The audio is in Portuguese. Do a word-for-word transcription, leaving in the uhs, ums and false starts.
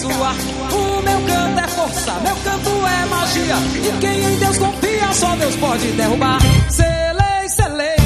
abençoar. O meu canto é força, meu canto é magia. E quem em Deus confia, só Deus pode derrubar. Selei, selei.